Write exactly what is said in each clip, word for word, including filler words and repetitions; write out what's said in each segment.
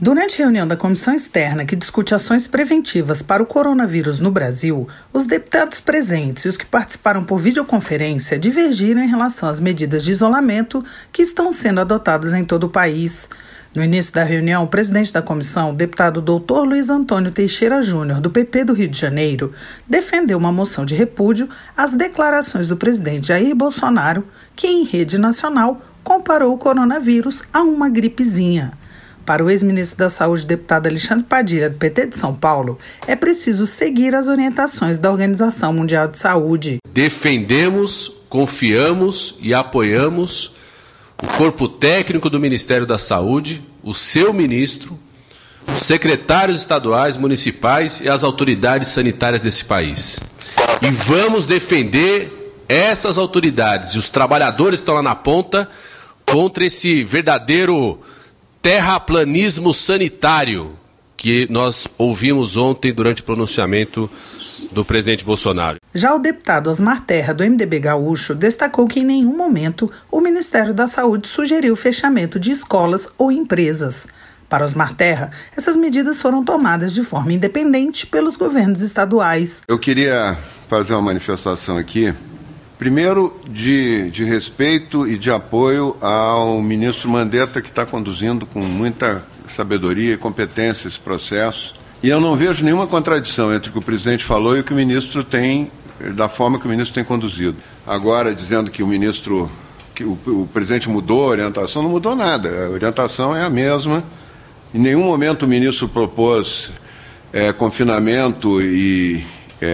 Durante a reunião da comissão externa que discute ações preventivas para o coronavírus no Brasil, os deputados presentes e os que participaram por videoconferência divergiram em relação às medidas de isolamento que estão sendo adotadas em todo o país. No início da reunião, o presidente da comissão, o deputado doutor Luiz Antônio Teixeira Júnior, do P P do Rio de Janeiro, defendeu uma moção de repúdio às declarações do presidente Jair Bolsonaro, que em rede nacional comparou o coronavírus a uma gripezinha. Para o ex-ministro da Saúde, deputado Alexandre Padilha, do P T de São Paulo, é preciso seguir as orientações da Organização Mundial de Saúde. Defendemos, confiamos e apoiamos o corpo técnico do Ministério da Saúde, o seu ministro, os secretários estaduais, municipais e as autoridades sanitárias desse país. E vamos defender essas autoridades e os trabalhadores que estão lá na ponta contra esse verdadeiro terraplanismo sanitário que nós ouvimos ontem durante o pronunciamento do presidente Bolsonaro. Já o deputado Osmar Terra, do M D B Gaúcho, destacou que em nenhum momento o Ministério da Saúde sugeriu o fechamento de escolas ou empresas. Para Osmar Terra, essas medidas foram tomadas de forma independente pelos governos estaduais. Eu queria fazer uma manifestação aqui, primeiro de, de respeito e de apoio ao ministro Mandetta, que está conduzindo com muita sabedoria e competência esse processo. E eu não vejo nenhuma contradição entre o que o presidente falou e o que o ministro tem, da forma que o ministro tem conduzido. Agora, dizendo que o ministro, que o, o presidente mudou a orientação, não mudou nada. A orientação é a mesma. Em nenhum momento o ministro propôs é, confinamento e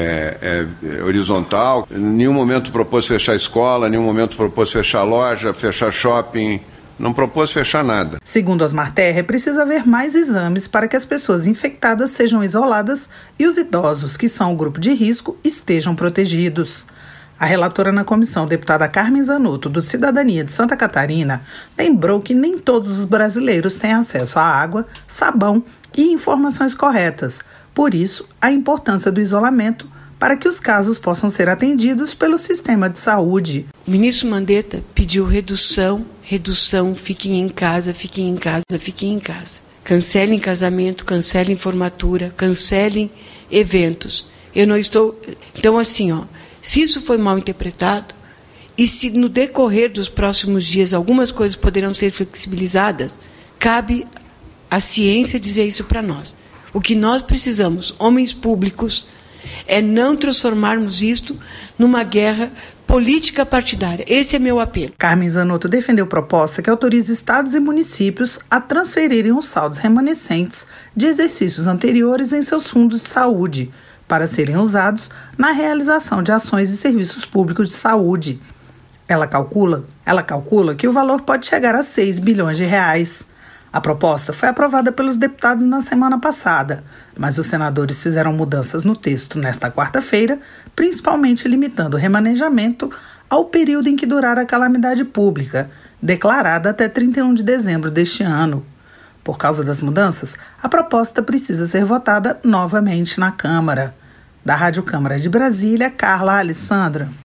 É, é, horizontal, em nenhum momento propôs fechar escola, em nenhum momento propôs fechar loja, fechar shopping, não propôs fechar nada. Segundo Osmar Terra, é preciso haver mais exames para que as pessoas infectadas sejam isoladas e os idosos, que são o grupo de risco, estejam protegidos. A relatora na comissão, deputada Carmen Zanotto, do Cidadania de Santa Catarina, lembrou que nem todos os brasileiros têm acesso à água, sabão e informações corretas. Por isso, a importância do isolamento para que os casos possam ser atendidos pelo sistema de saúde. O ministro Mandetta pediu redução, redução, fiquem em casa, fiquem em casa, fiquem em casa. Cancelem casamento, cancelem formatura, cancelem eventos. Eu não estou... Então, assim, ó, se isso foi mal interpretado e se no decorrer dos próximos dias algumas coisas poderão ser flexibilizadas, cabe à ciência dizer isso para nós. O que nós precisamos, homens públicos, é não transformarmos isto numa guerra política partidária. Esse é meu apelo. Carmen Zanotto defendeu proposta que autoriza estados e municípios a transferirem os saldos remanescentes de exercícios anteriores em seus fundos de saúde, para serem usados na realização de ações e serviços públicos de saúde. Ela calcula, ela calcula que o valor pode chegar a seis bilhões de reais. A proposta foi aprovada pelos deputados na semana passada, mas os senadores fizeram mudanças no texto nesta quarta-feira, principalmente limitando o remanejamento ao período em que durar a calamidade pública, declarada até trinta e um de dezembro deste ano. Por causa das mudanças, a proposta precisa ser votada novamente na Câmara. Da Rádio Câmara de Brasília, Carla Alessandra.